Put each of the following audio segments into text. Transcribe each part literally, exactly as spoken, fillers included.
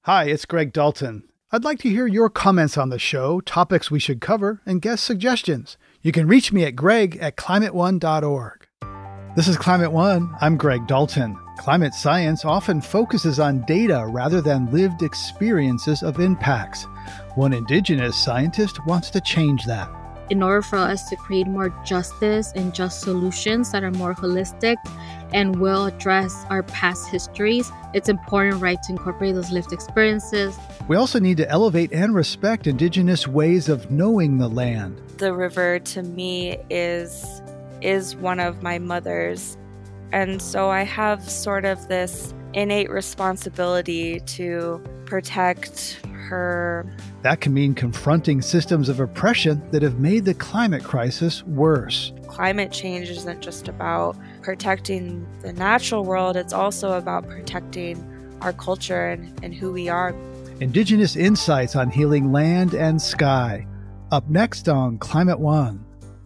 Hi, it's Greg Dalton. I'd like to hear your comments on the show, topics we should cover, and guest suggestions. You can reach me at greg at climate one dot org. This is Climate One. I'm Greg Dalton. Climate science often focuses on data rather than lived experiences of impacts. One indigenous scientist wants to change that. In order for us to create more justice and just solutions that are more holistic and will address our past histories, it's important, right, to incorporate those lived experiences. We also need to elevate and respect indigenous ways of knowing the land. The river, to me, is is one of my mothers. And so I have sort of this innate responsibility to protect her. That can mean confronting systems of oppression that have made the climate crisis worse. Climate change isn't just about protecting the natural world, it's also about protecting our culture and, and who we are. Indigenous insights on healing land and sky. Up next on Climate One.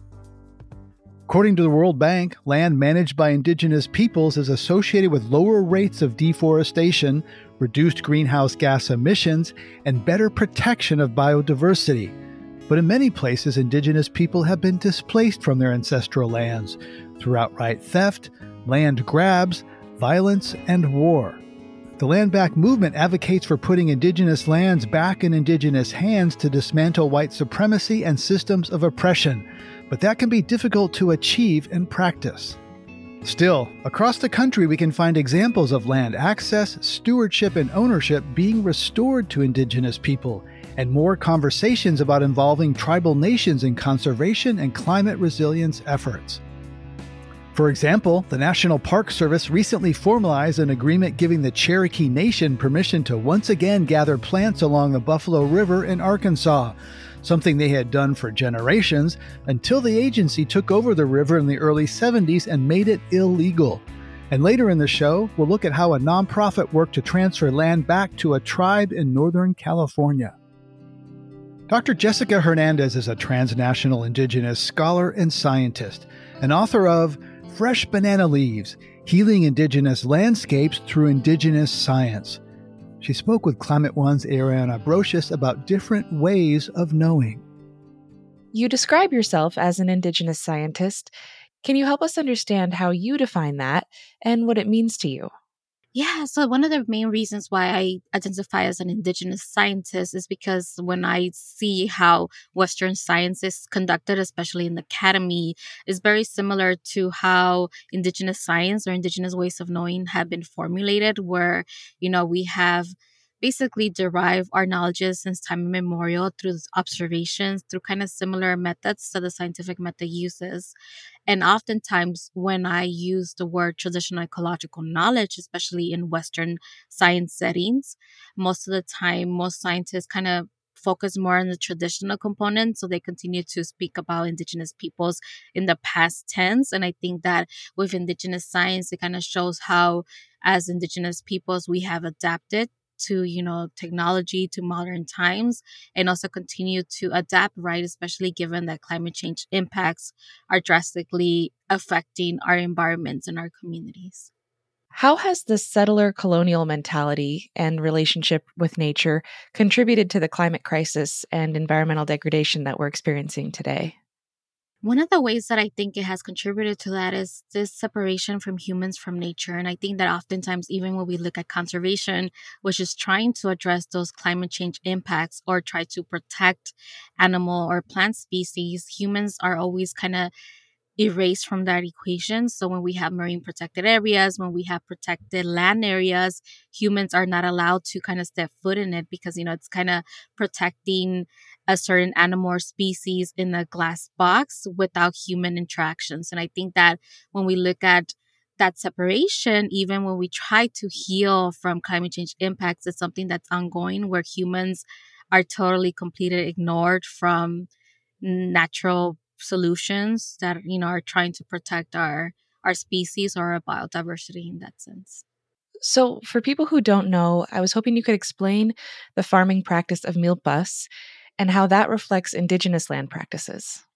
According to the World Bank, land managed by indigenous peoples is associated with lower rates of deforestation, reduced greenhouse gas emissions, and better protection of biodiversity. But in many places, indigenous people have been displaced from their ancestral lands through outright theft, land grabs, violence, and war. The Land Back movement advocates for putting indigenous lands back in indigenous hands to dismantle white supremacy and systems of oppression. But that can be difficult to achieve in practice. Still, across the country we can find examples of land access, stewardship, and ownership being restored to indigenous people, and more conversations about involving tribal nations in conservation and climate resilience efforts. For example, the National Park Service recently formalized an agreement giving the Cherokee Nation permission to once again gather plants along the Buffalo River in Arkansas, something they had done for generations until the agency took over the river in the early seventies and made it illegal. And later in the show, we'll look at how a nonprofit worked to transfer land back to a tribe in Northern California. Doctor Jessica Hernandez is a transnational indigenous scholar and scientist, and author of Fresh Banana Leaves, Healing Indigenous Landscapes Through Indigenous Science. She spoke with Climate One's Ariana Brocious about different ways of knowing. You describe yourself as an Indigenous scientist. Can you help us understand how you define that and what it means to you? Yeah, so one of the main reasons why I identify as an Indigenous scientist is because when I see how Western science is conducted, especially in the academy, is very similar to how Indigenous science or Indigenous ways of knowing have been formulated, where, you know, we have basically derived our knowledges since time immemorial through observations, through kind of similar methods that the scientific method uses. And oftentimes when I use the word traditional ecological knowledge, especially in Western science settings, most of the time, most scientists kind of focus more on the traditional component. So they continue to speak about Indigenous peoples in the past tense. And I think that with Indigenous science, it kind of shows how as Indigenous peoples, we have adapted to, you know, technology, to modern times, and also continue to adapt, right? Especially given that climate change impacts are drastically affecting our environments and our communities. How has the settler colonial mentality and relationship with nature contributed to the climate crisis and environmental degradation that we're experiencing today? One of the ways that I think it has contributed to that is this separation from humans from nature. And I think that oftentimes, even when we look at conservation, which is trying to address those climate change impacts or try to protect animal or plant species, humans are always kind of erased from that equation. So when we have marine protected areas, when we have protected land areas, humans are not allowed to kind of step foot in it because, you know, it's kind of protecting a certain animal or species in a glass box without human interactions. And I think that when we look at that separation, even when we try to heal from climate change impacts, it's something that's ongoing where humans are totally completely ignored from natural solutions that, you know, are trying to protect our our species or our biodiversity in that sense. So for people who don't know, I was hoping you could explain the farming practice of milpas and how that reflects Indigenous land practices.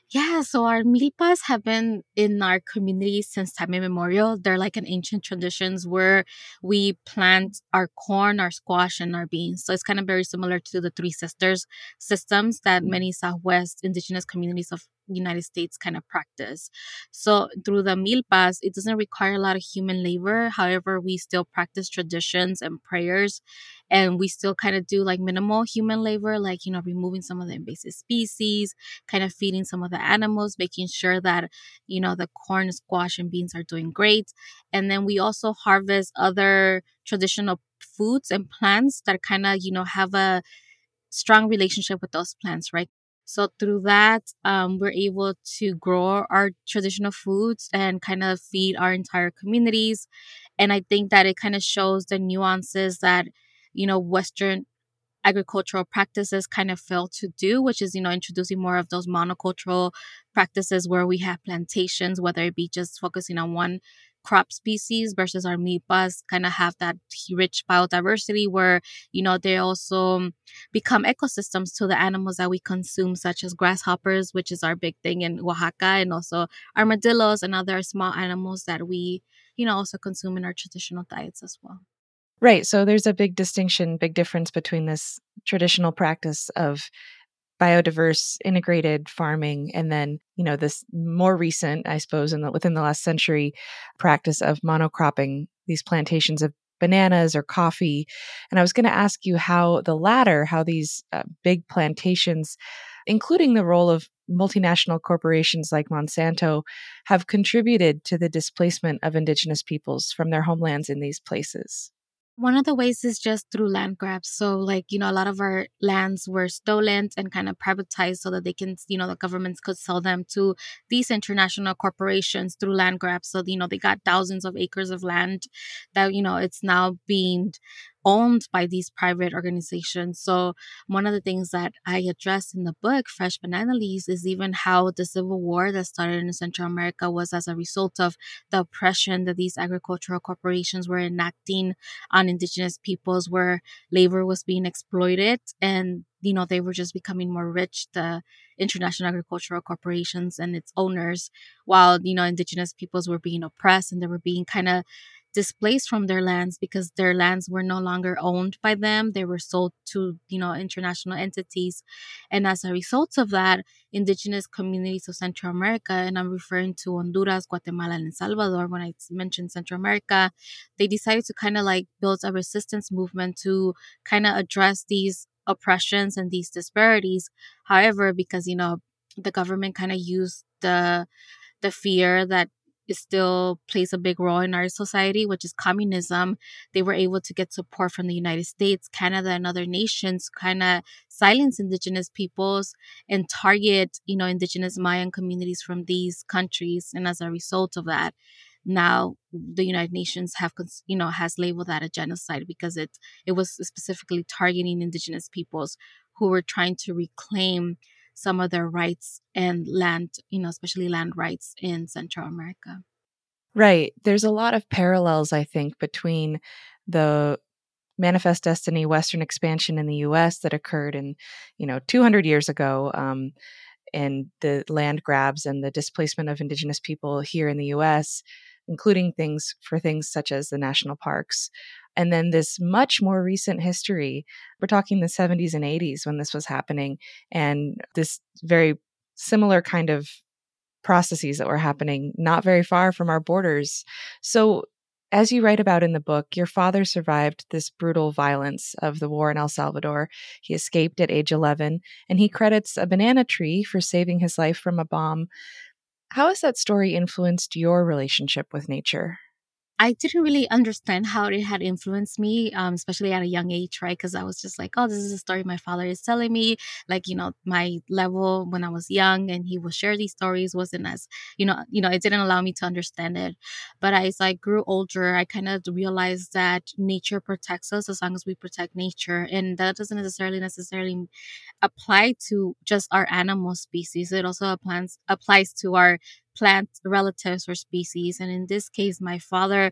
Yeah, so our milpas have been in our community since time immemorial. They're like an ancient traditions where we plant our corn, our squash, and our beans. So it's kind of very similar to the Three Sisters systems that many Southwest indigenous communities of United States kind of practice. So through the milpas, it doesn't require a lot of human labor. However, we still practice traditions and prayers, and we still kind of do like minimal human labor, like, you know, removing some of the invasive species, kind of feeding some of the animals, making sure that, you know, the corn, squash, and beans are doing great. And then we also harvest other traditional foods and plants that kind of, you know, have a strong relationship with those plants, right? So through that, um, we're able to grow our traditional foods and kind of feed our entire communities. And I think that it kind of shows the nuances that, you know, Western agricultural practices kind of fail to do, which is, you know, introducing more of those monocultural practices where we have plantations, whether it be just focusing on one crop species versus our milpas kind of have that rich biodiversity where, you know, they also become ecosystems to the animals that we consume, such as grasshoppers, which is our big thing in Oaxaca, and also armadillos and other small animals that we, you know, also consume in our traditional diets as well. Right. So there's a big distinction, big difference between this traditional practice of biodiverse integrated farming and then, you know, this more recent, I suppose, in the, within the last century practice of monocropping these plantations of bananas or coffee. And I was going to ask you how the latter, how these uh, big plantations, including the role of multinational corporations like Monsanto, have contributed to the displacement of indigenous peoples from their homelands in these places. One of the ways is just through land grabs. So, like, you know, a lot of our lands were stolen and kind of privatized so that they can, you know, the governments could sell them to these international corporations through land grabs. So, you know, they got thousands of acres of land that, you know, it's now being owned by these private organizations. So, one of the things that I address in the book, Fresh Banana Leaves, is even how the Civil War that started in Central America was as a result of the oppression that these agricultural corporations were enacting on indigenous peoples where labor was being exploited and, you know, they were just becoming more rich, the international agricultural corporations and its owners, while, you know, indigenous peoples were being oppressed and they were being kind of displaced from their lands because their lands were no longer owned by them. They were sold to, you know, international entities. And as a result of that, indigenous communities of Central America, and I'm referring to Honduras, Guatemala, and El Salvador when I mentioned Central America, they decided to kind of like build a resistance movement to kind of address these oppressions and these disparities. However, because, you know, the government kind of used the the fear that it still plays a big role in our society, which is communism. They were able to get support from the United States, Canada, and other nations, kind of silence indigenous peoples and target, you know, indigenous Mayan communities from these countries. And as a result of that, now the United Nations have, you know, has labeled that a genocide because it it was specifically targeting indigenous peoples who were trying to reclaim some of their rights and land, you know, especially land rights in Central America. Right. There's a lot of parallels, I think, between the Manifest Destiny Western expansion in the U S that occurred in, you know, two hundred years ago, um, and the land grabs and the displacement of indigenous people here in the U S, including things for things such as the national parks. And then this much more recent history, we're talking the seventies and eighties when this was happening, and this very similar kind of processes that were happening not very far from our borders. So, as you write about in the book, your father survived this brutal violence of the war in El Salvador. He escaped at age eleven, and he credits a banana tree for saving his life from a bomb. How has that story influenced your relationship with nature? I didn't really understand how it had influenced me, um, especially at a young age, right? Because I was just like, oh, this is a story my father is telling me. Like, you know, my level when I was young and he would share these stories wasn't as, you know, you know, it didn't allow me to understand it. But as I grew older, I kind of realized that nature protects us as long as we protect nature. And that doesn't necessarily necessarily apply to just our animal species. It also applies applies to our plant relatives or species. And in this case, my father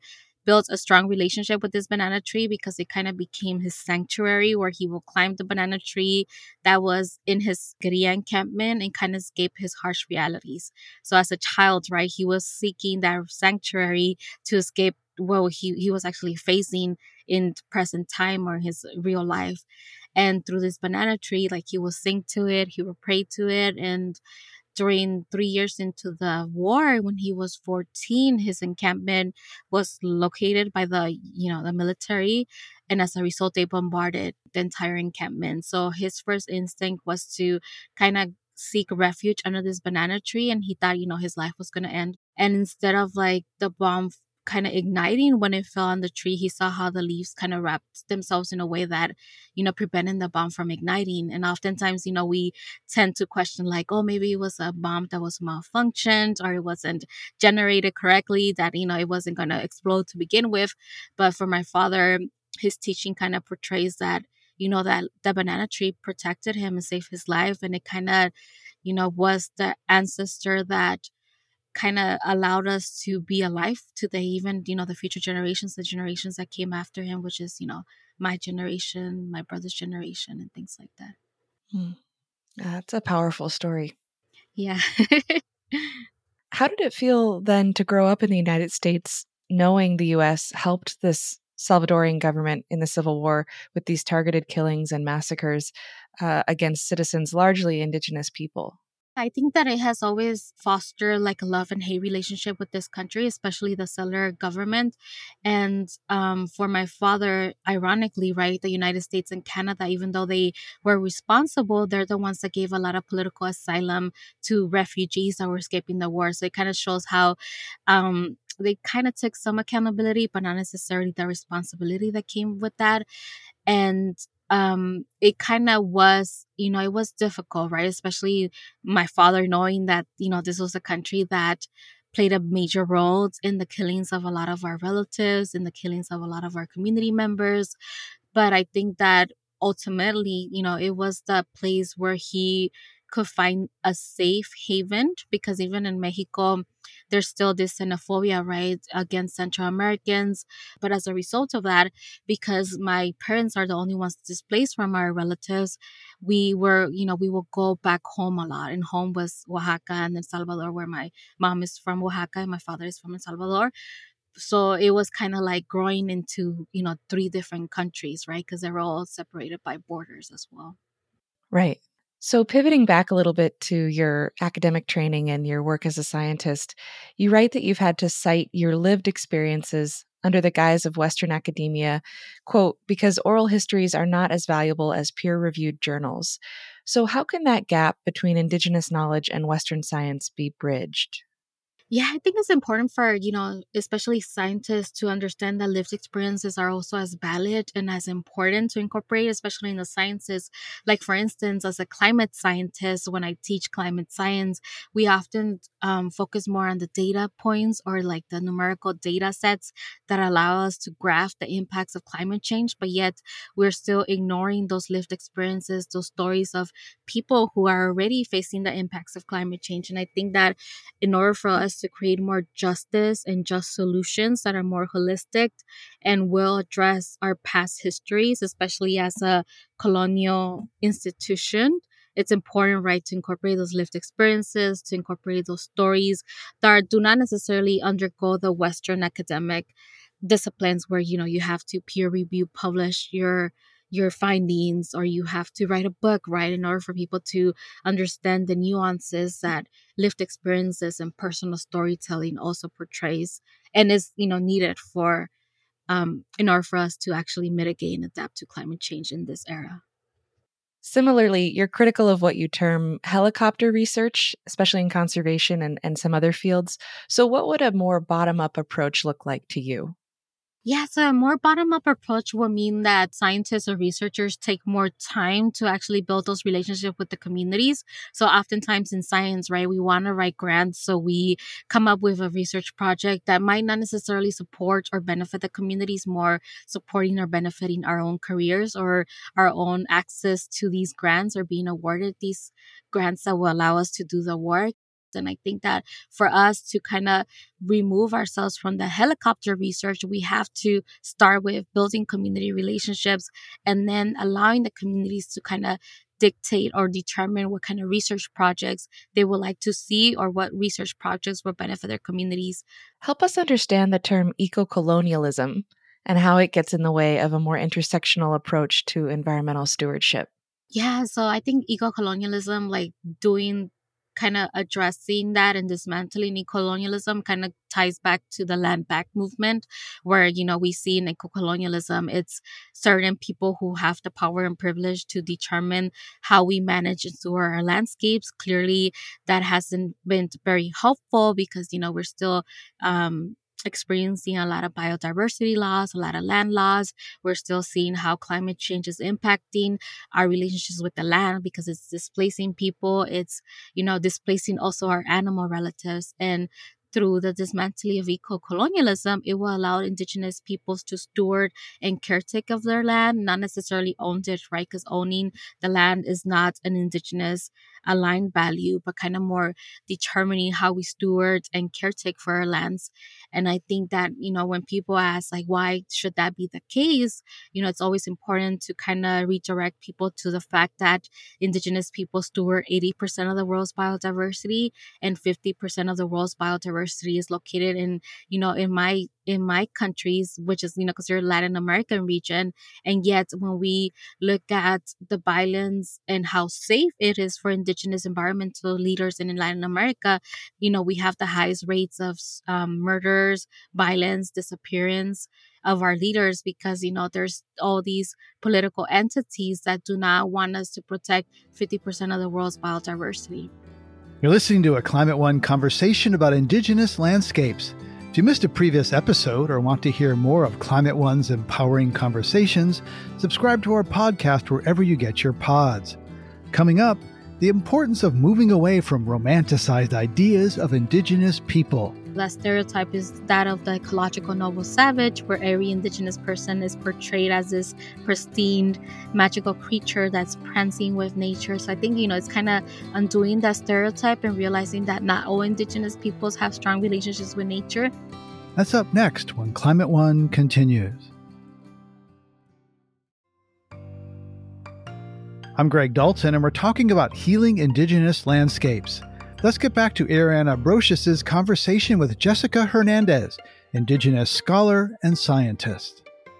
built a strong relationship with this banana tree because it kind of became his sanctuary where he will climb the banana tree that was in his guerrilla encampment and kind of escape his harsh realities. So as a child, right, he was seeking that sanctuary to escape what he, he was actually facing in present time or his real life. And through this banana tree, like he will sing to it, he will pray to it. And during three years into the war, when he was fourteen, his encampment was located by the, you know, the military. And as a result, they bombarded the entire encampment. So his first instinct was to kind of seek refuge under this banana tree. And he thought, you know, his life was going to end. And instead of like the bomb kind of igniting when it fell on the tree, he saw how the leaves kind of wrapped themselves in a way that, you know, preventing the bomb from igniting. And oftentimes, you know, we tend to question like, oh, maybe it was a bomb that was malfunctioned or it wasn't generated correctly, that, you know, it wasn't going to explode to begin with. But for my father, his teaching kind of portrays that, you know, that the banana tree protected him and saved his life. And it kind of, you know, was the ancestor that kind of allowed us to be alive today, even, you know, the future generations, the generations that came after him, which is, you know, my generation, my brother's generation, and things like that. Hmm. That's a powerful story. Yeah. How did it feel then to grow up in the United States, knowing the U S helped this Salvadorian government in the Civil War with these targeted killings and massacres uh, against citizens, largely indigenous people? I think that it has always fostered like a love and hate relationship with this country, especially the settler government. And um, for my father, ironically, right, the United States and Canada, even though they were responsible, they're the ones that gave a lot of political asylum to refugees that were escaping the war. So it kind of shows how um, they kind of took some accountability, but not necessarily the responsibility that came with that. And um it kind of was, you know, it was difficult, right, especially my father knowing that, you know, this was a country that played a major role in the killings of a lot of our relatives, in the killings of a lot of our community members. But I think that ultimately, you know, it was the place where he could find a safe haven, because even in Mexico, there's still this xenophobia, right, against Central Americans. But as a result of that, because my parents are the only ones displaced from our relatives, we were, you know, we will go back home a lot. And home was Oaxaca and El Salvador, where my mom is from Oaxaca and my father is from El Salvador. So it was kind of like growing into, you know, three different countries, right? Because they're all separated by borders as well. Right. So, pivoting back a little bit to your academic training and your work as a scientist, you write that you've had to cite your lived experiences under the guise of Western academia, quote, because oral histories are not as valuable as peer reviewed journals. So, how can that gap between Indigenous knowledge and Western science be bridged? Yeah, I think it's important for, you know, especially scientists to understand that lived experiences are also as valid and as important to incorporate, especially in the sciences. Like, for instance, as a climate scientist, when I teach climate science, we often um, focus more on the data points or like the numerical data sets that allow us to graph the impacts of climate change. But yet, we're still ignoring those lived experiences, those stories of people who are already facing the impacts of climate change. And I think that in order for us to create more justice and just solutions that are more holistic and will address our past histories, especially as a colonial institution, it's important, right, to incorporate those lived experiences, to incorporate those stories that do not necessarily undergo the Western academic disciplines where, you know, you have to peer review, publish your your findings, or you have to write a book, right, in order for people to understand the nuances that lived experiences and personal storytelling also portrays and is, you know, needed for um in order for us to actually mitigate and adapt to climate change in this era. Similarly, you're critical of what you term helicopter research, especially in conservation and, and some other fields. So, what would a more bottom up approach look like to you? Yeah, so a more bottom up approach will mean that scientists or researchers take more time to actually build those relationships with the communities. So oftentimes in science, right, we want to write grants. So we come up with a research project that might not necessarily support or benefit the communities, more supporting or benefiting our own careers or our own access to these grants or being awarded these grants that will allow us to do the work. And I think that for us to kind of remove ourselves from the helicopter research, we have to start with building community relationships and then allowing the communities to kind of dictate or determine what kind of research projects they would like to see or what research projects will benefit their communities. Help us understand the term eco-colonialism and how it gets in the way of a more intersectional approach to environmental stewardship. Yeah, so I think eco-colonialism, like doing kind of addressing that and dismantling eco-colonialism kind of ties back to the land back movement, where, you know, we see in eco-colonialism, it's certain people who have the power and privilege to determine how we manage and steward our landscapes. Clearly, that hasn't been very helpful because, you know, we're still um, experiencing a lot of biodiversity loss, a lot of land loss. We're still seeing how climate change is impacting our relationships with the land because it's displacing people. It's, you know, displacing also our animal relatives. And through the dismantling of eco-colonialism, it will allow indigenous peoples to steward and caretake of their land, not necessarily own it, right? Because owning the land is not an indigenous aligned value, but kind of more determining how we steward and caretake for our lands. And I think that, you know, when people ask, like, why should that be the case? You know, it's always important to kind of redirect people to the fact that indigenous people steward eighty percent of the world's biodiversity, and fifty percent of the world's biodiversity is located in, you know, in my in my countries, which is, you know, considered Latin American region. And yet when we look at the violence and how safe it is for indigenous environmental leaders in Latin America, you know, we have the highest rates of um, murders, violence, disappearance of our leaders because, you know, there's all these political entities that do not want us to protect fifty percent of the world's biodiversity. You're listening to a Climate One conversation about indigenous landscapes. If you missed a previous episode or want to hear more of Climate One's empowering conversations, subscribe to our podcast wherever you get your pods. Coming up, the importance of moving away from romanticized ideas of indigenous people. The stereotype is that of the ecological noble savage, where every indigenous person is portrayed as this pristine, magical creature that's prancing with nature. So I think, you know, it's kind of undoing that stereotype and realizing that not all indigenous peoples have strong relationships with nature. That's up next when Climate One continues. I'm Greg Dalton, and we're talking about healing indigenous landscapes. Let's get back to Ariana Brocious' conversation with Jessica Hernandez, indigenous scholar and scientist.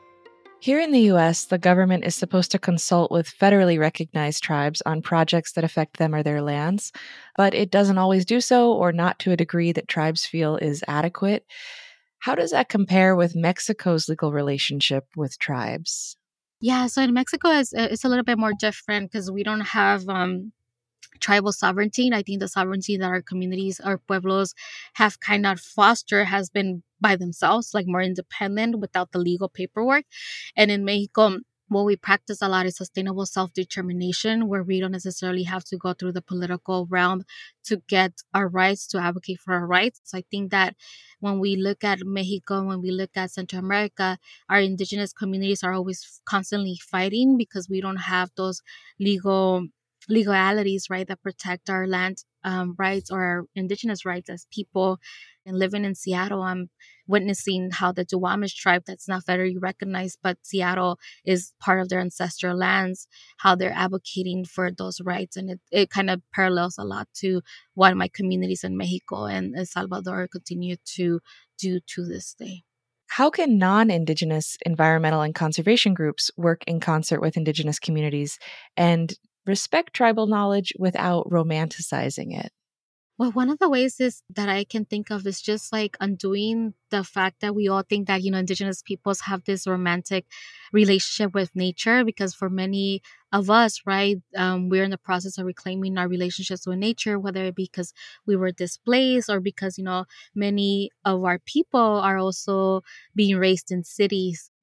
Here in the U S, the government is supposed to consult with federally recognized tribes on projects that affect them or their lands, but it doesn't always do so, or not to a degree that tribes feel is adequate. How does that compare with Mexico's legal relationship with tribes? Yeah, so in Mexico, it's, it's a little bit more different because we don't have um, tribal sovereignty. I think the sovereignty that our communities, our pueblos have kind of fostered has been by themselves, like more independent without the legal paperwork. And in Mexico, what we practice a lot is sustainable self-determination, where we don't necessarily have to go through the political realm to get our rights, to advocate for our rights. So I think that when we look at Mexico, when we look at Central America, our indigenous communities are always constantly fighting because we don't have those legal legalities, right, that protect our land um, rights or our indigenous rights as people. And living in Seattle, I'm witnessing how the Duwamish tribe, that's not federally recognized, but Seattle is part of their ancestral lands, how they're advocating for those rights. And it, it kind of parallels a lot to what my communities in Mexico and El Salvador continue to do to this day. How can non-Indigenous environmental and conservation groups work in concert with Indigenous communities and respect tribal knowledge without romanticizing it? Well, one of the ways is that I can think of is just like undoing the fact that we all think that, you know, indigenous peoples have this romantic relationship with nature, because for many of us, right, um, we're in the process of reclaiming our relationships with nature, whether it be because we were displaced or because, you know, many of our people are also being raised in cities that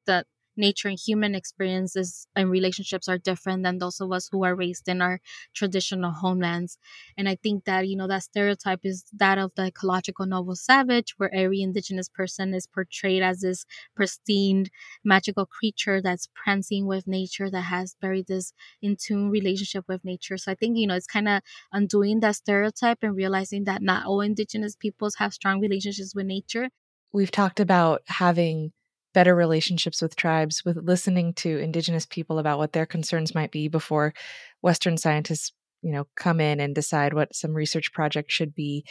nature and human experiences and relationships are different than those of us who are raised in our traditional homelands. And I think that, you know, that stereotype is that of the ecological noble savage, where every indigenous person is portrayed as this pristine, magical creature that's prancing with nature, that has very this in tune relationship with nature. So I think, you know, it's kind of undoing that stereotype and realizing that not all indigenous peoples have strong relationships with nature. We've talked about having better relationships with tribes, with listening to indigenous people about what their concerns might be before Western scientists, you know, come in and decide what some research project should be.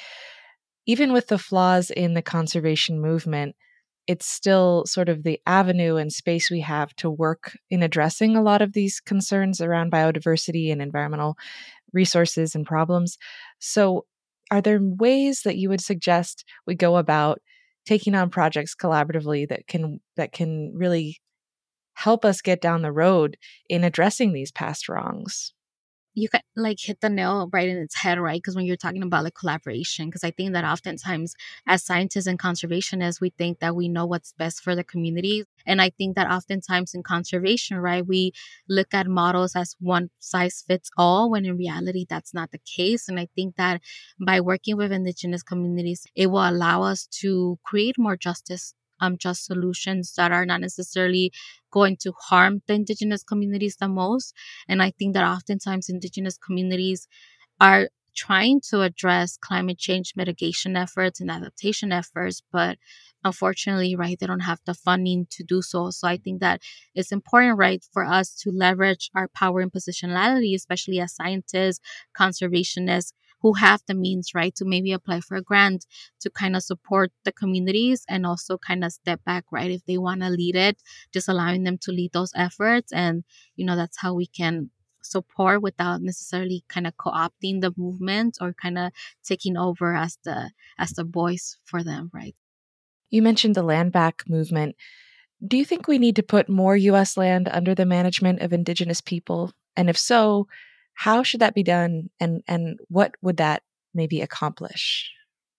Even with the flaws in the conservation movement, it's still sort of the avenue and space we have to work in addressing a lot of these concerns around biodiversity and environmental resources and problems. So are there ways that you would suggest we go about taking on projects collaboratively that can that can really help us get down the road in addressing these past wrongs? You can like hit the nail right in its head, right? Because when you're talking about like collaboration, because I think that oftentimes as scientists and conservationists, we think that we know what's best for the community. And I think that oftentimes in conservation, right, we look at models as one size fits all, when in reality, that's not the case. And I think that by working with indigenous communities, it will allow us to create more justice, um, just solutions that are not necessarily going to harm the indigenous communities the most. And I think that oftentimes indigenous communities are trying to address climate change mitigation efforts and adaptation efforts, but unfortunately, right, they don't have the funding to do so. So I think that it's important, right, for us to leverage our power and positionality, especially as scientists, conservationists, who have the means, right, to maybe apply for a grant to kind of support the communities and also kind of step back, right, if they want to lead it, just allowing them to lead those efforts. And, you know, that's how we can support without necessarily kind of co-opting the movement or kind of taking over as the as the voice for them, right? You mentioned the land back movement. Do you think we need to put more U S land under the management of indigenous people? And if so, how should that be done? And and what would that maybe accomplish?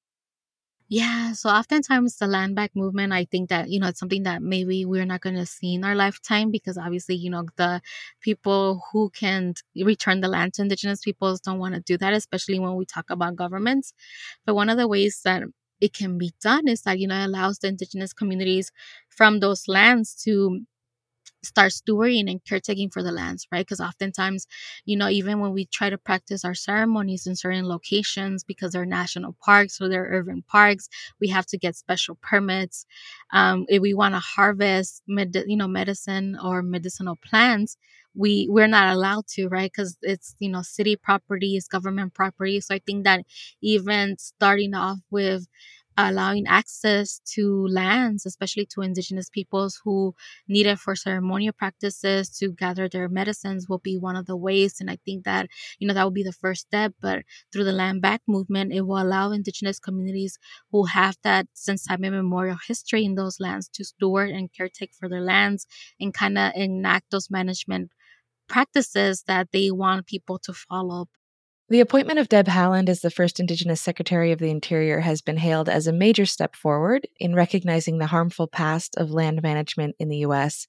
Yeah, so oftentimes the land back movement, I think that, you know, it's something that maybe we're not going to see in our lifetime, because obviously, you know, the people who can return the land to indigenous peoples don't want to do that, especially when we talk about governments. But one of the ways that it can be done is that, you know, it allows the indigenous communities from those lands to start stewarding and caretaking for the lands, right? Because oftentimes, you know, even when we try to practice our ceremonies in certain locations, because they're national parks or they're urban parks, we have to get special permits. Um, if we want to harvest, med- you know, medicine or medicinal plants, we we're not allowed to, right? Because it's, you know, city property, it's government property. So I think that even starting off with allowing access to lands, especially to indigenous peoples who need it for ceremonial practices to gather their medicines, will be one of the ways. And I think that, you know, that will be the first step. But through the land back movement, it will allow indigenous communities who have that since time immemorial history in those lands to steward and caretake for their lands and kind of enact those management practices that they want people to follow. The appointment of Deb Haaland as the first Indigenous Secretary of the Interior has been hailed as a major step forward in recognizing the harmful past of land management in the U S.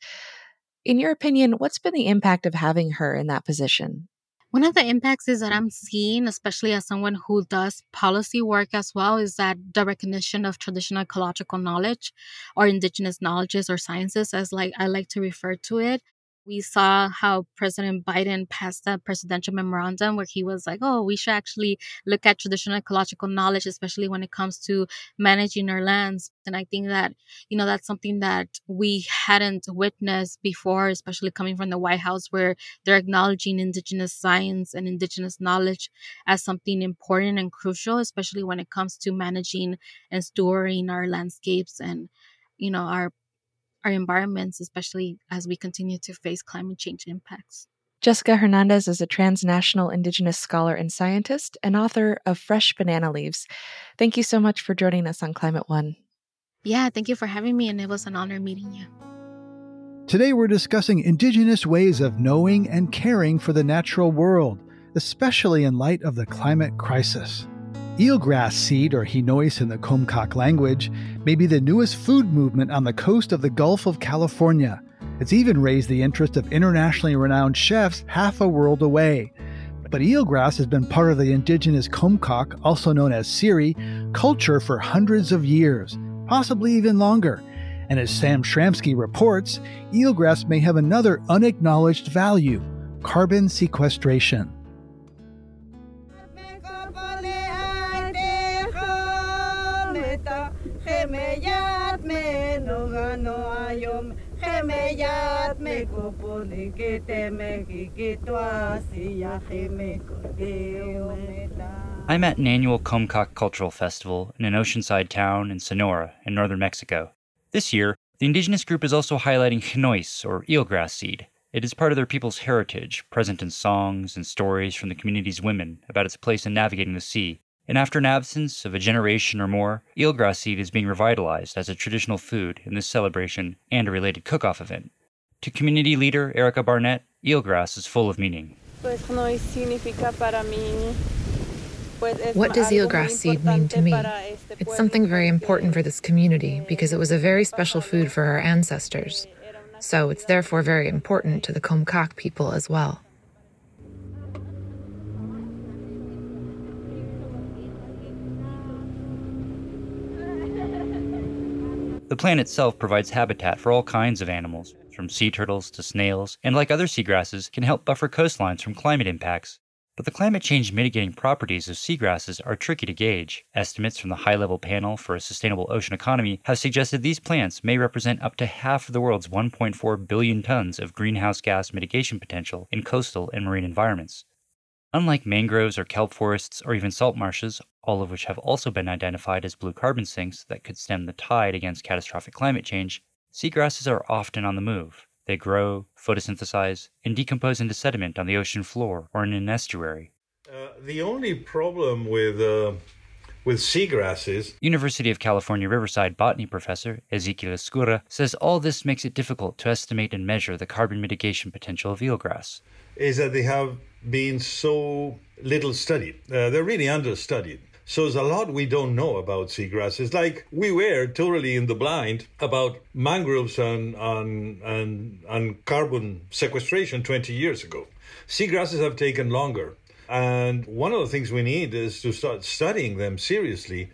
In your opinion, what's been the impact of having her in that position? One of the impacts is that I'm seeing, especially as someone who does policy work as well, is that the recognition of traditional ecological knowledge or indigenous knowledges or sciences, as like I like to refer to it. We saw how President Biden passed a presidential memorandum where he was like, oh, we should actually look at traditional ecological knowledge, especially when it comes to managing our lands. And I think that, you know, that's something that we hadn't witnessed before, especially coming from the White House, where they're acknowledging indigenous science and indigenous knowledge as something important and crucial, especially when it comes to managing and storing our landscapes and, you know, our our environments, especially as we continue to face climate change impacts. Jessica Hernandez is a transnational Indigenous scholar and scientist and author of Fresh Banana Leaves. Thank you so much for joining us on Climate One. Yeah, thank you for having me, and it was an honor meeting you. Today we're discussing Indigenous ways of knowing and caring for the natural world, especially in light of the climate crisis. Eelgrass seed, or hinois in the Comcaac language, may be the newest food movement on the coast of the Gulf of California, It's even raised the interest of internationally renowned chefs half a world away. But eelgrass has been part of the indigenous Comcaac, also known as Seri, culture for hundreds of years, possibly even longer. And as Sam Schramsky reports, eelgrass may have another unacknowledged value: carbon sequestration. I'm at an annual Comcaac Cultural Festival in an oceanside town in Sonora, in northern Mexico. This year, the indigenous group is also highlighting Jinois, or eelgrass seed. It is part of their people's heritage, present in songs and stories from the community's women about its place in navigating the sea. And after an absence of a generation or more, eelgrass seed is being revitalized as a traditional food in this celebration and a related cook-off event. To community leader Erica Barnett, eelgrass is full of meaning. What does eelgrass seed mean to me? It's something very important for this community because it was a very special food for our ancestors. So it's therefore very important to the Comcaac people as well. The plant itself provides habitat for all kinds of animals, from sea turtles to snails, and like other seagrasses, can help buffer coastlines from climate impacts. But the climate change mitigating properties of seagrasses are tricky to gauge. Estimates from the High-Level Panel for a Sustainable Ocean Economy have suggested these plants may represent up to half of the world's one point four billion tons of greenhouse gas mitigation potential in coastal and marine environments. Unlike mangroves or kelp forests or even salt marshes, all of which have also been identified as blue carbon sinks that could stem the tide against catastrophic climate change, seagrasses are often on the move. They grow, photosynthesize, and decompose into sediment on the ocean floor or in an estuary. Uh, the only problem with uh, with seagrasses... University of California Riverside botany professor Ezequiel Escura says all this makes it difficult to estimate and measure the carbon mitigation potential of eelgrass. ...is that they have been so little studied. Uh, they're really understudied. So there's a lot we don't know about seagrasses. Like we were totally in the blind about mangroves and, and, and, and carbon sequestration twenty years ago. Seagrasses have taken longer. And one of the things we need is to start studying them seriously.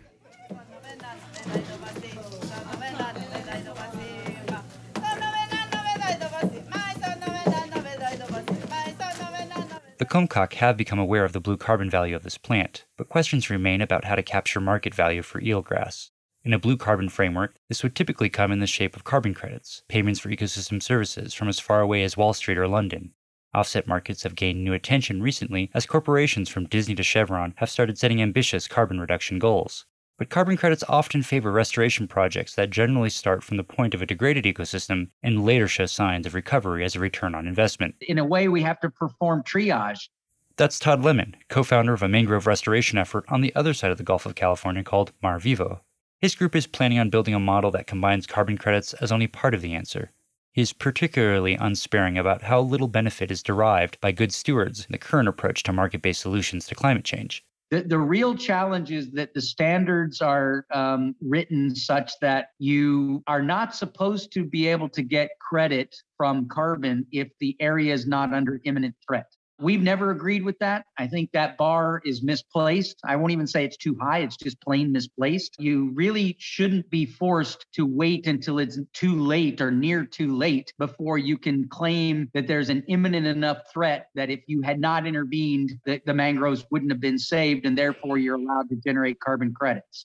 The Comcaac have become aware of the blue carbon value of this plant, but questions remain about how to capture market value for eelgrass. In a blue carbon framework, this would typically come in the shape of carbon credits, payments for ecosystem services from as far away as Wall Street or London. Offset markets have gained new attention recently as corporations from Disney to Chevron have started setting ambitious carbon reduction goals. But carbon credits often favor restoration projects that generally start from the point of a degraded ecosystem and later show signs of recovery as a return on investment. In a way, we have to perform triage. That's Todd Lemon, co-founder of a mangrove restoration effort on the other side of the Gulf of California called Mar Vivo. His group is planning on building a model that combines carbon credits as only part of the answer. He is particularly unsparing about how little benefit is derived by good stewards in the current approach to market-based solutions to climate change. The, the real challenge is that the standards are um, written such that you are not supposed to be able to get credit from carbon if the area is not under imminent threat. We've never agreed with that. I think that bar is misplaced. I won't even say it's too high. It's just plain misplaced. You really shouldn't be forced to wait until it's too late or near too late before you can claim that there's an imminent enough threat that if you had not intervened, the, the mangroves wouldn't have been saved, and therefore you're allowed to generate carbon credits.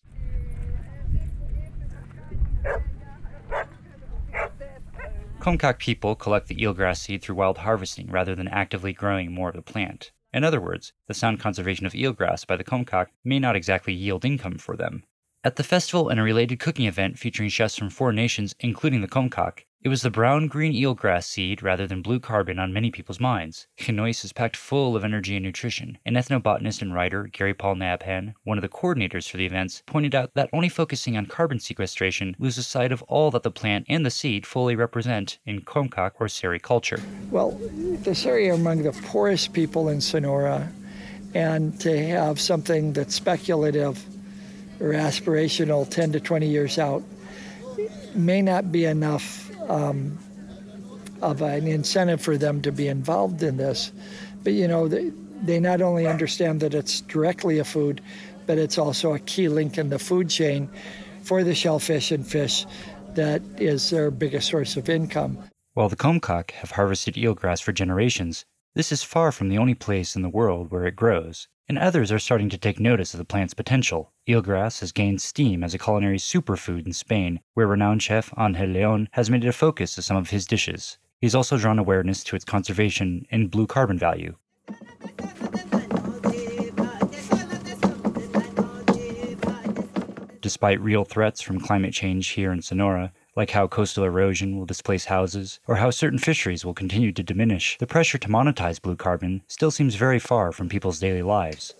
Comcaac people collect the eelgrass seed through wild harvesting rather than actively growing more of the plant. In other words, the sound conservation of eelgrass by the Comcaac may not exactly yield income for them. At the festival and a related cooking event featuring chefs from four nations, including the Comcaac, it was the brown-green eelgrass seed rather than blue carbon on many people's minds. Jinois is packed full of energy and nutrition, and ethnobotanist and writer Gary Paul Nabhan, one of the coordinators for the events, pointed out that only focusing on carbon sequestration loses sight of all that the plant and the seed fully represent in Comcaac or Seri culture. Well, the Seri are among the poorest people in Sonora, and to have something that's speculative or aspirational ten to twenty years out may not be enough um, of an incentive for them to be involved in this. But, you know, they, they not only understand that it's directly a food, but it's also a key link in the food chain for the shellfish and fish that is their biggest source of income. While the Comstock have harvested eelgrass for generations, this is far from the only place in the world where it grows, and others are starting to take notice of the plant's potential. Eelgrass has gained steam as a culinary superfood in Spain, where renowned chef Angel Leon has made it a focus of some of his dishes. He's also drawn awareness to its conservation and blue carbon value. Despite real threats from climate change here in Sonora, like how coastal erosion will displace houses, or how certain fisheries will continue to diminish, the pressure to monetize blue carbon still seems very far from people's daily lives.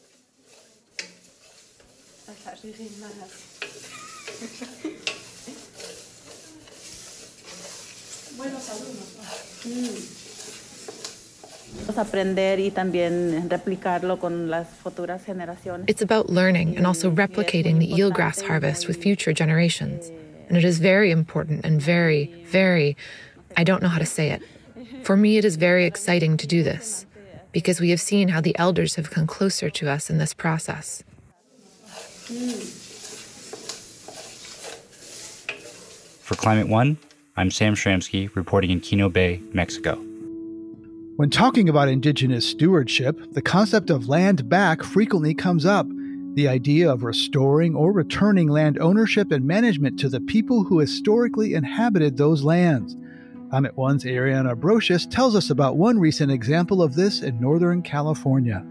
It's about learning and also replicating the eelgrass harvest with future generations. And it is very important and very, very, I don't know how to say it. For me, it is very exciting to do this, because we have seen how the elders have come closer to us in this process. For Climate One, I'm Sam Schramsky, reporting in Kino Bay, Mexico. When talking about Indigenous stewardship, the concept of land back frequently comes up. The idea of restoring or returning land ownership and management to the people who historically inhabited those lands. Climate One's Ariana Brocious tells us about one recent example of this in Northern California.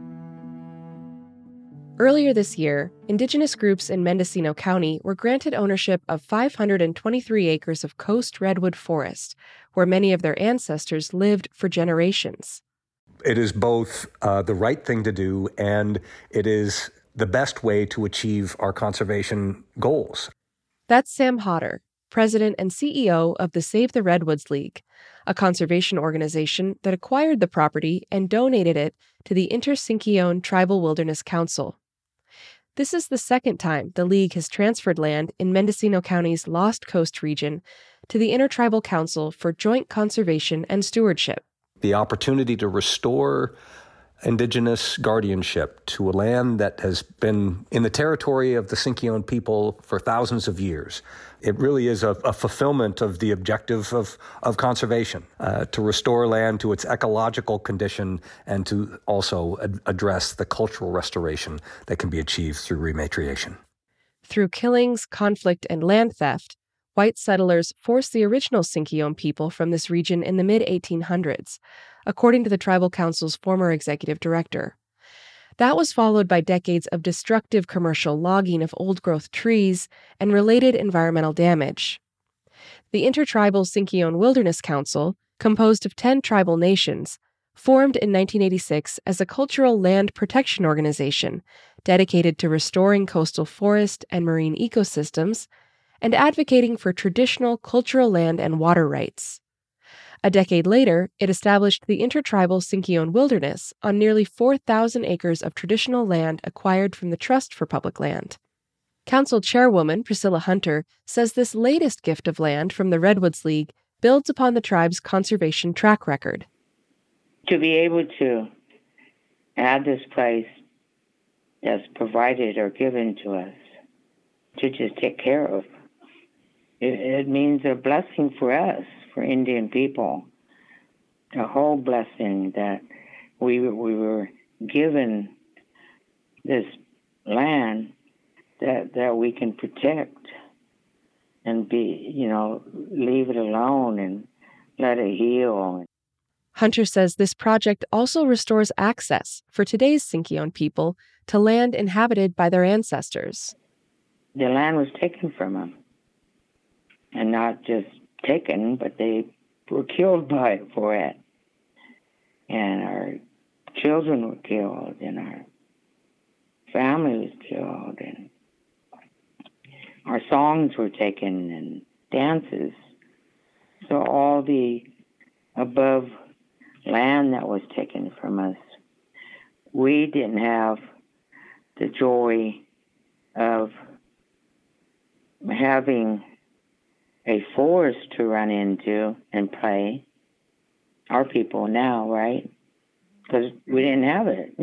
Earlier this year, Indigenous groups in Mendocino County were granted ownership of five hundred twenty-three acres of coast redwood forest, where many of their ancestors lived for generations. It is both uh, the right thing to do, and it is the best way to achieve our conservation goals. That's Sam Hodder, president and C E O of the Save the Redwoods League, a conservation organization that acquired the property and donated it to the Intersinkione Tribal Wilderness Council. This is the second time the League has transferred land in Mendocino County's Lost Coast region to the Intertribal Council for Joint Conservation and Stewardship. The opportunity to restore Indigenous guardianship to a land that has been in the territory of the Sinkyone people for thousands of years. It really is a, a fulfillment of the objective of, of conservation, uh, to restore land to its ecological condition and to also ad- address the cultural restoration that can be achieved through rematriation. Through killings, conflict, and land theft, white settlers forced the original Sinkyone people from this region in the mid eighteen hundreds, according to the Tribal Council's former executive director. That was followed by decades of destructive commercial logging of old-growth trees and related environmental damage. The Intertribal Sinkyone Wilderness Council, composed of ten tribal nations, formed in nineteen eighty-six as a cultural land protection organization dedicated to restoring coastal forest and marine ecosystems and advocating for traditional cultural land and water rights. A decade later, it established the Intertribal Sinkyone Wilderness on nearly four thousand acres of traditional land acquired from the Trust for Public Land. Council Chairwoman Priscilla Hunter says this latest gift of land from the Redwoods League builds upon the tribe's conservation track record. To be able to add this place that's provided or given to us to just take care of, it, it means a blessing for us, for Indian people, a whole blessing that we we were given this land that that we can protect and be, you know, leave it alone and let it heal. Hunter says this project also restores access for today's Sinkyone people to land inhabited by their ancestors. The land was taken from them, and not just taken, but they were killed by it for it. And our children were killed, and our family was killed, and our songs were taken, and dances. So all the above land that was taken from us, we didn't have the joy of having a forest to run into and play, our people now, right? Because we didn't have it.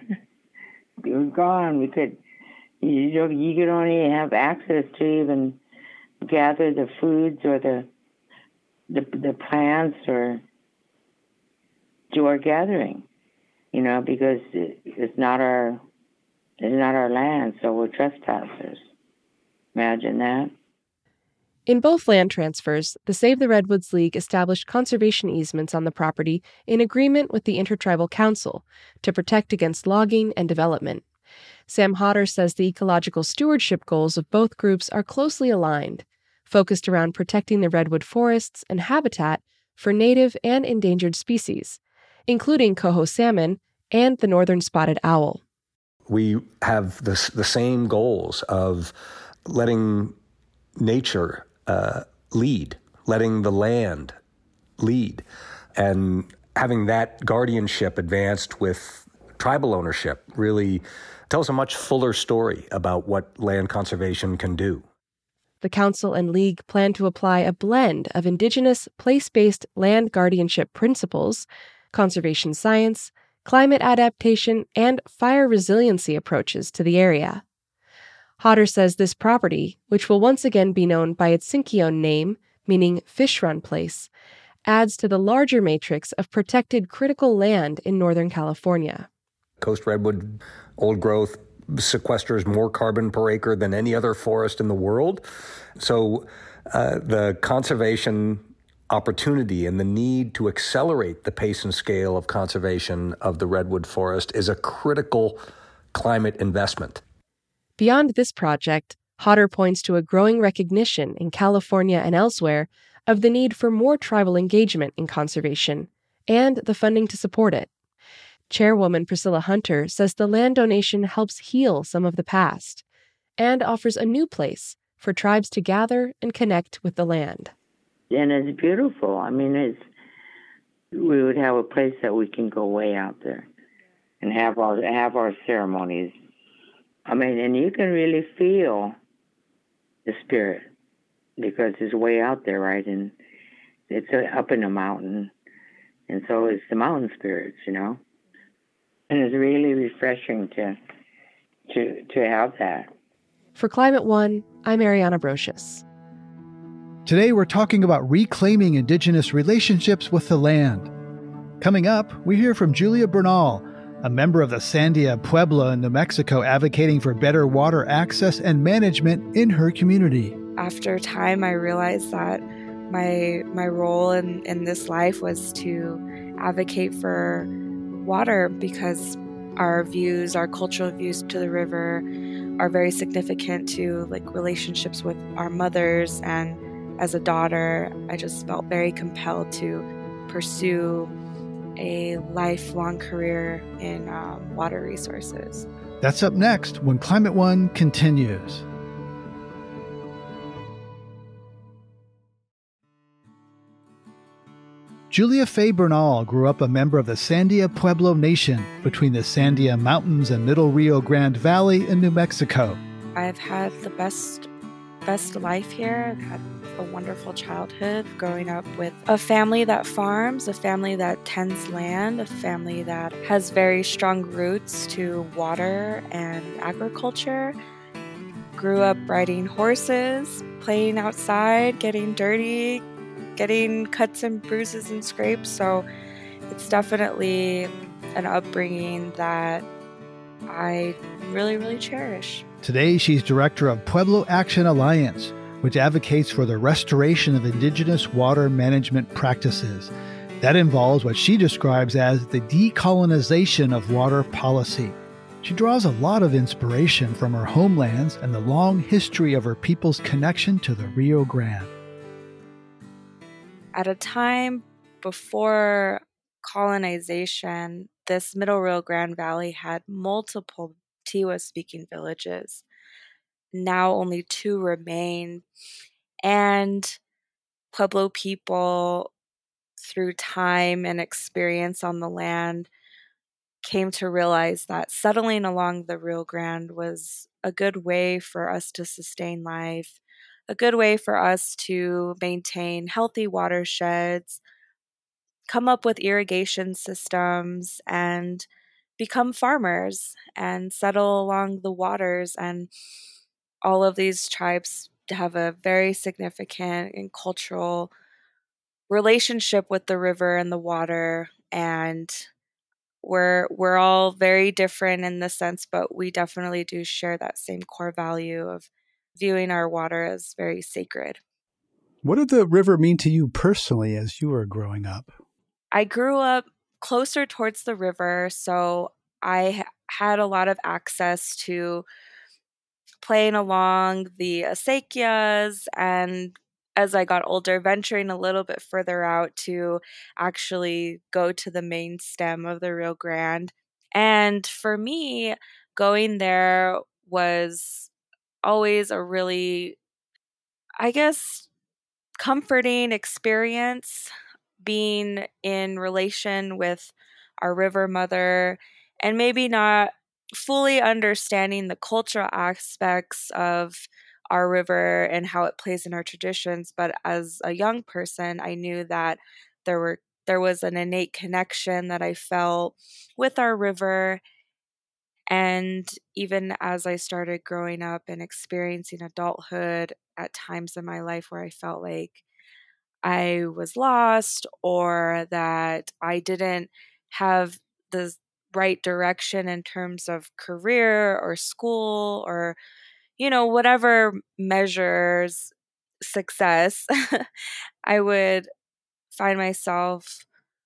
We were gone. We could, you know, you could only have access to even gather the foods or the the, the plants or do our gathering, you know, because it, it's not our it's not our land, so we're trespassers. Imagine that. In both land transfers, the Save the Redwoods League established conservation easements on the property in agreement with the Intertribal Council to protect against logging and development. Sam Hodder says the ecological stewardship goals of both groups are closely aligned, focused around protecting the redwood forests and habitat for native and endangered species, including coho salmon and the northern spotted owl. We have the, the same goals of letting nature uh, lead, letting the land lead, and having that guardianship advanced with tribal ownership really tells a much fuller story about what land conservation can do. The Council and League plan to apply a blend of indigenous, place-based land guardianship principles, conservation science, climate adaptation, and fire resiliency approaches to the area. Hodder says this property, which will once again be known by its Sinkyone name, meaning fish run place, adds to the larger matrix of protected critical land in Northern California. Coast redwood, old growth, sequesters more carbon per acre than any other forest in the world. So uh, the conservation opportunity and the need to accelerate the pace and scale of conservation of the redwood forest is a critical climate investment. Beyond this project, Hodder points to a growing recognition in California and elsewhere of the need for more tribal engagement in conservation and the funding to support it. Chairwoman Priscilla Hunter says the land donation helps heal some of the past and offers a new place for tribes to gather and connect with the land. And it's beautiful. I mean, it's we would have a place that we can go way out there and have our have our ceremonies. I mean, and you can really feel the spirit because it's way out there, right? And it's up in the mountain, and so it's the mountain spirits, you know. And it's really refreshing to to to have that. For Climate One, I'm Ariana Brocious. Today we're talking about reclaiming Indigenous relationships with the land. Coming up, we hear from Julia Bernal, a member of the Sandia Pueblo in New Mexico, advocating for better water access and management in her community. After time, I realized that my my role in, in this life was to advocate for water because our views, our cultural views to the river are very significant to like relationships with our mothers. And as a daughter, I just felt very compelled to pursue a lifelong career in um, water resources. That's up next when Climate One continues. Julia Faye Bernal grew up a member of the Sandia Pueblo Nation between the Sandia Mountains and Middle Rio Grande Valley in New Mexico. I've had the best, best life here. I've had a wonderful childhood growing up with a family that farms, a family that tends land, a family that has very strong roots to water and agriculture. Grew up riding horses, playing outside, getting dirty, getting cuts and bruises and scrapes. So it's definitely an upbringing that I really, really cherish. Today, she's director of Pueblo Action Alliance, which advocates for the restoration of indigenous water management practices. That involves what she describes as the decolonization of water policy. She draws a lot of inspiration from her homelands and the long history of her people's connection to the Rio Grande. At a time before colonization, this Middle Rio Grande Valley had multiple Tiwa-speaking villages. Now only two remain. And Pueblo people, through time and experience on the land, came to realize that settling along the Rio Grande was a good way for us to sustain life, a good way for us to maintain healthy watersheds, come up with irrigation systems and become farmers and settle along the waters. And all of these tribes have a very significant and cultural relationship with the river and the water. And we're we're all very different in the sense, but we definitely do share that same core value of viewing our water as very sacred. What did the river mean to you personally as you were growing up? I grew up closer towards the river, so I had a lot of access to playing along the acequias, and as I got older, venturing a little bit further out to actually go to the main stem of the Rio Grande. And for me, going there was always a really, I guess, comforting experience, being in relation with our river mother and maybe not fully understanding the cultural aspects of our river and how it plays in our traditions. But as a young person, I knew that there were there was an innate connection that I felt with our river. And even as I started growing up and experiencing adulthood at times in my life where I felt like I was lost or that I didn't have the right direction in terms of career or school or, you know, whatever measures success, I would find myself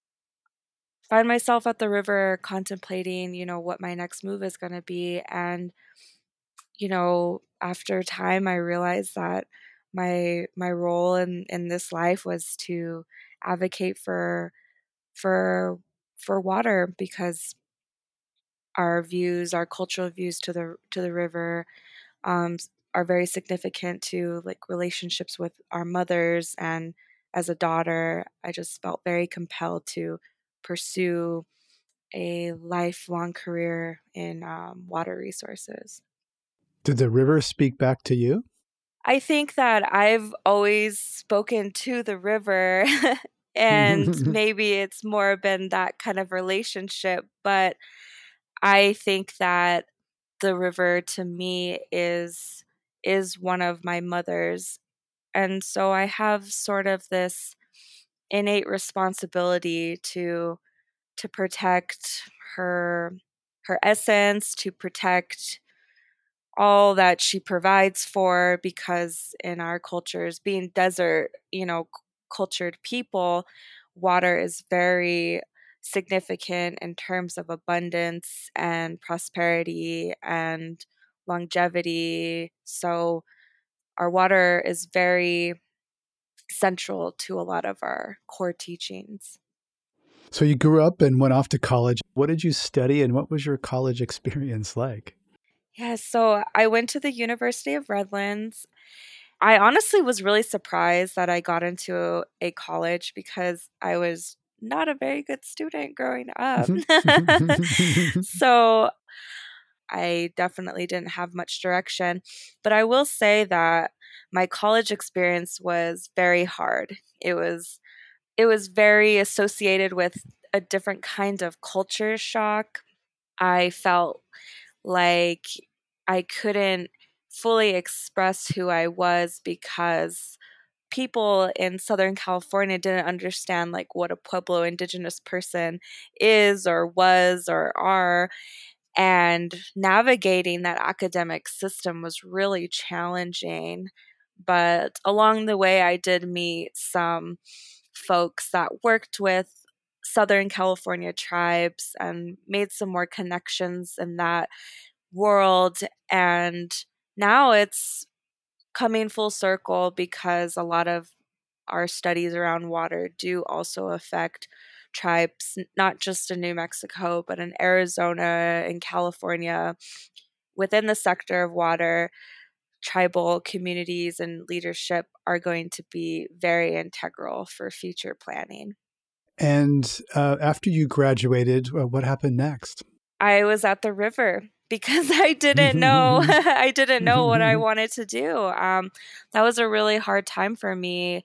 find myself at the river contemplating, you know, what my next move is going to be. And, you know, after time, I realized that my my role in, in this life was to advocate for for for water, because our views, our cultural views to the to the river, um, are very significant to like relationships with our mothers. And as a daughter, I just felt very compelled to pursue a lifelong career in um, water resources. Did the river speak back to you? I think that I've always spoken to the river and maybe it's more been that kind of relationship, but I think that the river to me is is one of my mothers. And so I have sort of this innate responsibility to to protect her her essence, to protect all that she provides for, because in our cultures, being desert, you know, c- cultured people, water is very significant in terms of abundance and prosperity and longevity. So our water is very central to a lot of our core teachings. So you grew up and went off to college. What did you study and what was your college experience like? Yeah, so I went to the University of Redlands. I honestly was really surprised that I got into a college because I was not a very good student growing up. So I definitely didn't have much direction. But I will say that my college experience was very hard. It was it was very associated with a different kind of culture shock. I felt like I couldn't fully express who I was because people in Southern California didn't understand like what a Pueblo indigenous person is or was or are. And navigating that academic system was really challenging. But along the way, I did meet some folks that worked with Southern California tribes and made some more connections in that world. And now it's coming full circle because a lot of our studies around water do also affect tribes, not just in New Mexico, but in Arizona and California. Within the sector of water, tribal communities and leadership are going to be very integral for future planning. And uh, after you graduated, uh, what happened next? I was at the river because I didn't know I didn't know what I wanted to do. Um, that was a really hard time for me.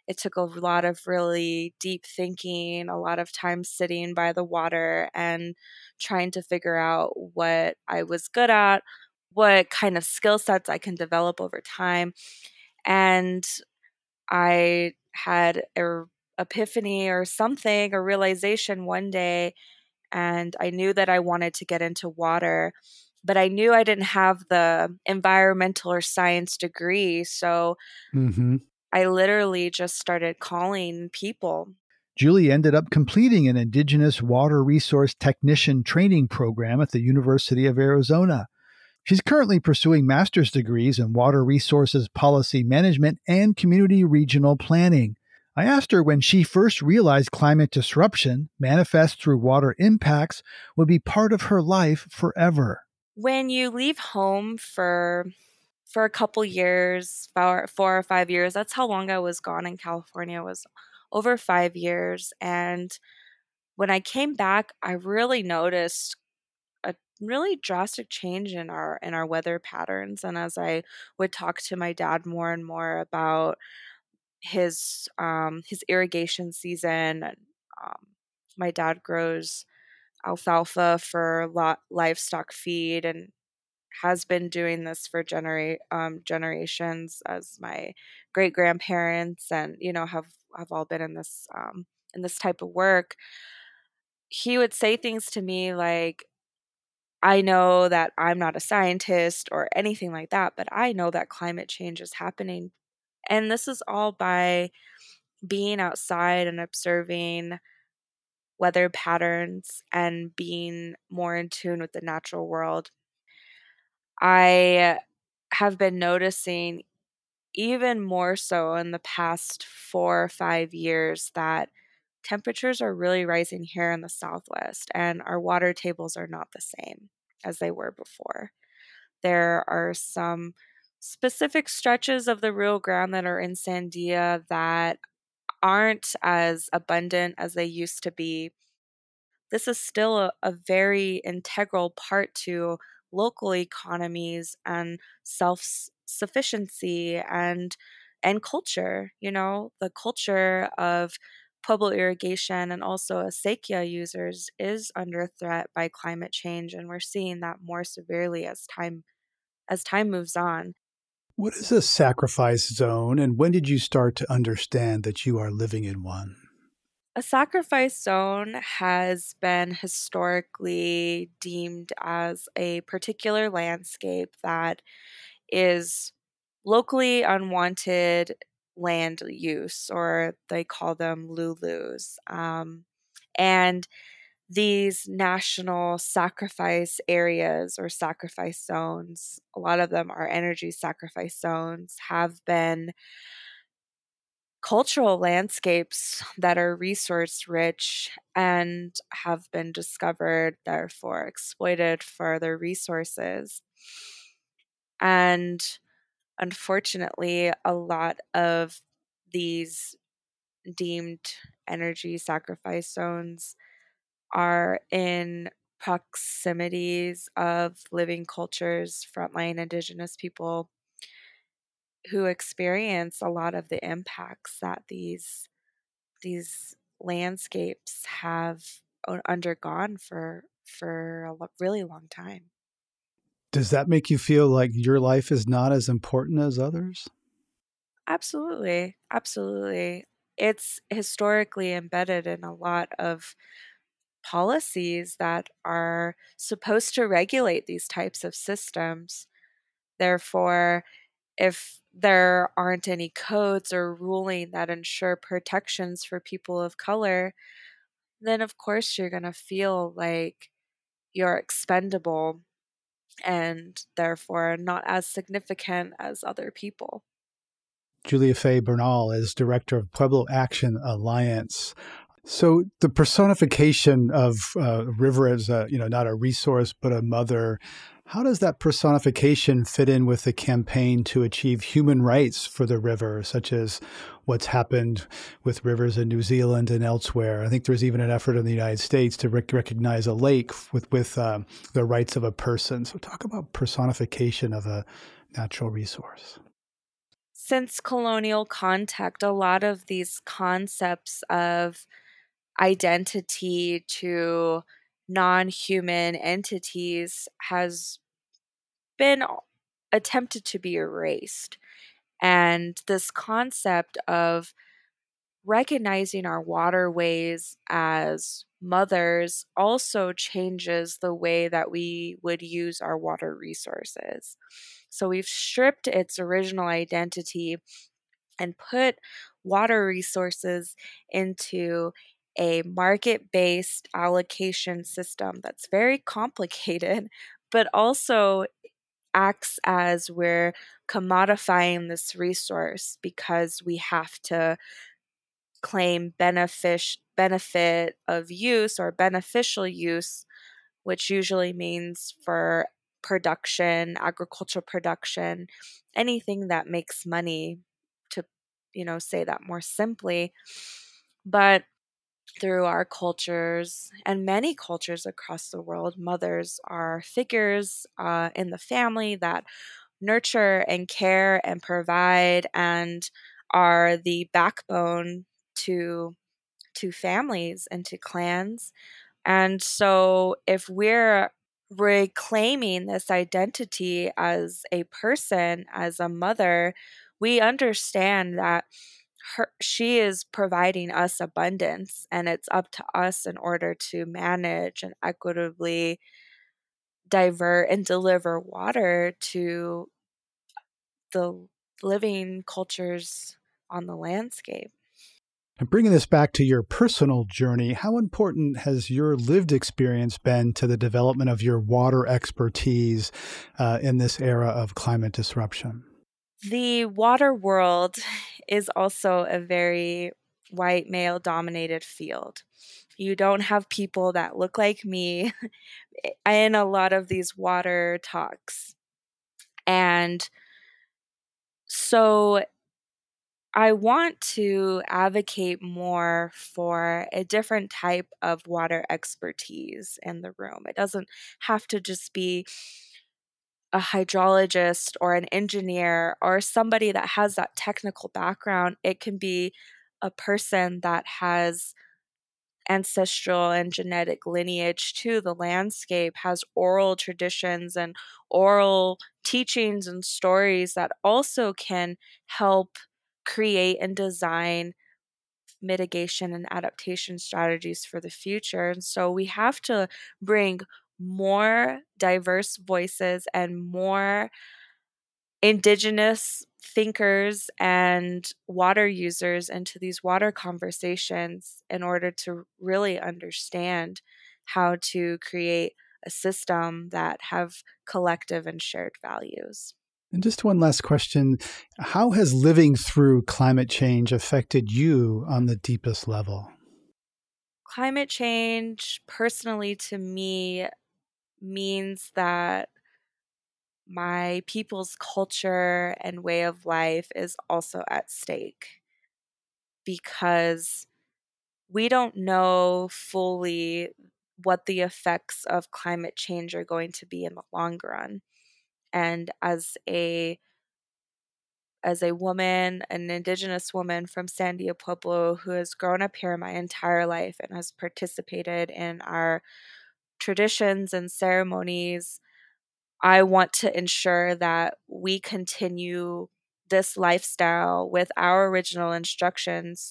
it took a lot of really deep thinking, a lot of time sitting by the water and trying to figure out what I was good at, what kind of skill sets I can develop over time. And I had a epiphany or something, a realization one day, and I knew that I wanted to get into water, but I knew I didn't have the environmental or science degree. So Mm-hmm. I literally just started calling people. Julie ended up completing an Indigenous Water Resource Technician training program at the University of Arizona. She's currently pursuing master's degrees in water resources policy management and community regional planning. I asked her when she first realized climate disruption, manifest through water impacts, would be part of her life forever. When you leave home for for a couple years, four, four or five years, that's how long I was gone in California, was over five years. And when I came back, I really noticed a really drastic change in our in our weather patterns. And as I would talk to my dad more and more about his um, his irrigation season, and um, my dad grows alfalfa for lot, livestock feed, and has been doing this for genera- um, generations, as my great grandparents and you know have have all been in this um, in this type of work. He would say things to me like, I know that I'm not a scientist or anything like that, but I know that climate change is happening. And this is all by being outside and observing weather patterns and being more in tune with the natural world. I have been noticing even more so in the past four or five years that temperatures are really rising here in the Southwest, and our water tables are not the same as they were before. There are some specific stretches of the Rio Grande that are in Sandia that aren't as abundant as they used to be. This is still a, a very integral part to local economies and self-sufficiency and and culture. You know, the culture of Pueblo irrigation and also acequia users is under threat by climate change, and we're seeing that more severely as time as time moves on. What is a sacrifice zone, and when did you start to understand that you are living in one? A sacrifice zone has been historically deemed as a particular landscape that is locally unwanted land use, or they call them Lulus. Um, and these national sacrifice areas or sacrifice zones, a lot of them are energy sacrifice zones, have been cultural landscapes that are resource rich and have been discovered, therefore exploited for their resources. And unfortunately, a lot of these deemed energy sacrifice zones are in proximities of living cultures, frontline Indigenous people who experience a lot of the impacts that these these landscapes have undergone for for a lo- really long time. Does that make you feel like your life is not as important as others? Absolutely. Absolutely. It's historically embedded in a lot of policies that are supposed to regulate these types of systems. Therefore, if there aren't any codes or ruling that ensure protections for people of color, then of course you're going to feel like you're expendable and therefore not as significant as other people. Julia Fay Bernal is director of Pueblo Action Alliance. So the personification of uh, river as a, you know, not a resource, but a mother, how does that personification fit in with the campaign to achieve human rights for the river, such as what's happened with rivers in New Zealand and elsewhere? I think there's even an effort in the United States to rec- recognize a lake with, with um, the rights of a person. So talk about personification of a natural resource. since colonial contact, a lot of these concepts of identity to non-human entities has been attempted to be erased. And this concept of recognizing our waterways as mothers also changes the way that we would use our water resources. So we've stripped its original identity and put water resources into a market-based allocation system that's very complicated, but also acts as we're commodifying this resource because we have to claim benefit, benefit of use or beneficial use, which usually means for production, agricultural production, anything that makes money, to, you know, say that more simply. But through our cultures and many cultures across the world, mothers are figures uh, in the family that nurture and care and provide and are the backbone to to families and to clans. And so if we're reclaiming this identity as a person, as a mother, we understand that her, she is providing us abundance, and it's up to us in order to manage and equitably divert and deliver water to the living cultures on the landscape. And bringing this back to your personal journey, how important has your lived experience been to the development of your water expertise uh, in this era of climate disruption? The water world is also a very white male dominated field. You don't have people that look like me in a lot of these water talks. And so I want to advocate more for a different type of water expertise in the room. It doesn't have to just be a hydrologist or an engineer or somebody that has that technical background. It can be a person that has ancestral and genetic lineage to the landscape, has oral traditions and oral teachings and stories that also can help create and design mitigation and adaptation strategies for the future. And so we have to bring more diverse voices and more indigenous thinkers and water users into these water conversations in order to really understand how to create a system that have collective and shared values. And just one last question. How has living through climate change affected you on the deepest level? Climate change, personally to me, means that my people's culture and way of life is also at stake, because we don't know fully what the effects of climate change are going to be in the long run. And as a as a woman, an indigenous woman from Sandia Pueblo who has grown up here my entire life and has participated in our traditions and ceremonies, I want to ensure that we continue this lifestyle with our original instructions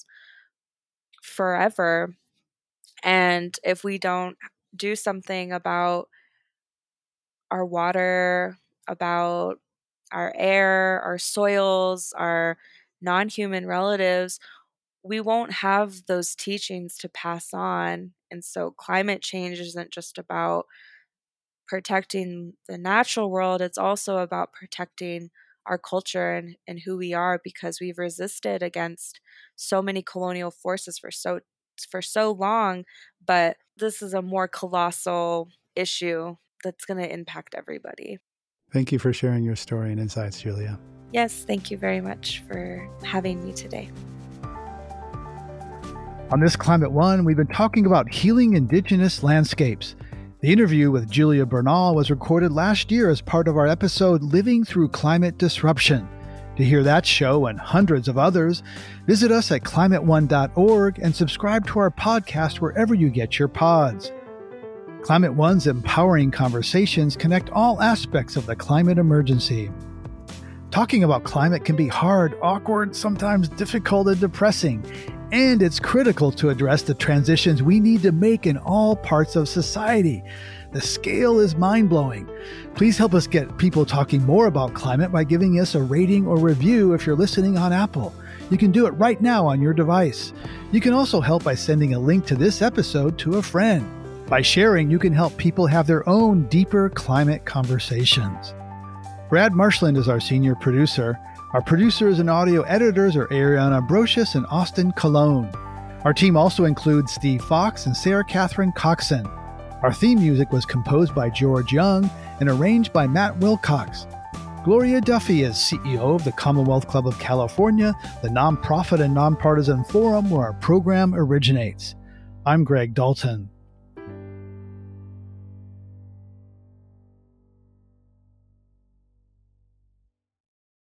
forever. And if we don't do something about our water, about our air, our soils, our non-human relatives, we won't have those teachings to pass on. And so climate change isn't just about protecting the natural world, it's also about protecting our culture and, and who we are, because we've resisted against so many colonial forces for so for so long. But this is a more colossal issue that's going to impact everybody. Thank you for sharing your story and insights, Julia. Yes, thank you very much for having me today. On this Climate One, we've been talking about healing indigenous landscapes. The interview with Julia Bernal was recorded last year as part of our episode Living Through Climate Disruption. To hear that show and hundreds of others, visit us at climate one dot org and subscribe to our podcast wherever you get your pods. Climate One's empowering conversations connect all aspects of the climate emergency. Talking about climate can be hard, awkward, sometimes difficult and depressing, and it's critical to address the transitions we need to make in all parts of society. The scale is mind-blowing. Please help us get people talking more about climate by giving us a rating or review if you're listening on Apple. You can do it right now on your device. You can also help by sending a link to this episode to a friend. By sharing, you can help people have their own deeper climate conversations. Brad Marshland is our senior producer. Our producers and audio editors are Ariana Brocious and Austin Colon. Our team also includes Steve Fox and Sarah Catherine Coxon. Our theme music was composed by George Young and arranged by Matt Wilcox. Gloria Duffy is C E O of the Commonwealth Club of California, the nonprofit and nonpartisan forum where our program originates. I'm Greg Dalton.